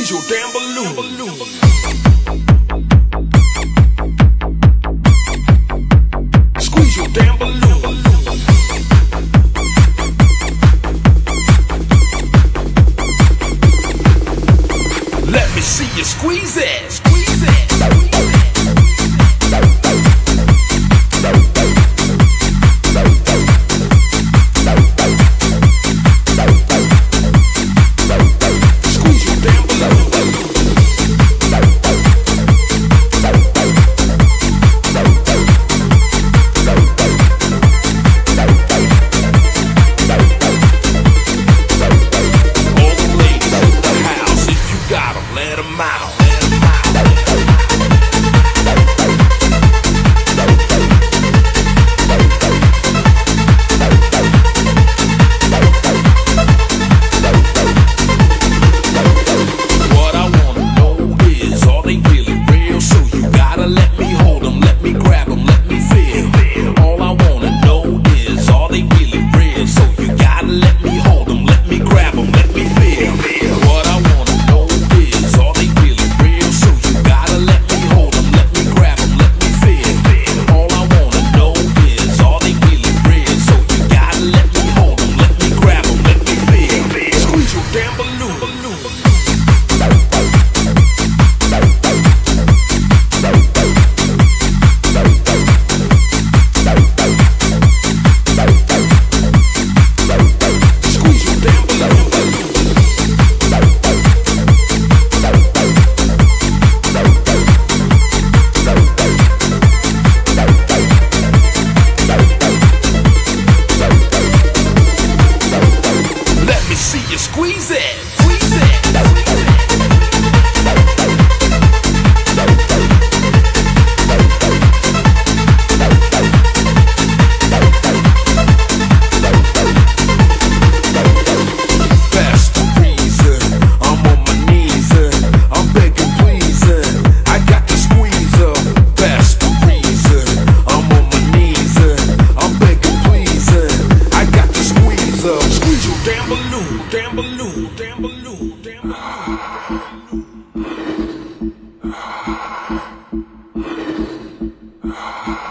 Squeeze your damn balloon. Squeeze your damn balloon. Let me see you squeeze it. Squeeze it. Squeeze it. Squeeze it. Best reason, I'm on my knees, I'm begging please, I got to squeeze her. Best reason, I'm on my knees, I'm begging please, I got to squeeze her. Squeeze your damn balloon, damn balloon, damn balloon, damn balloon.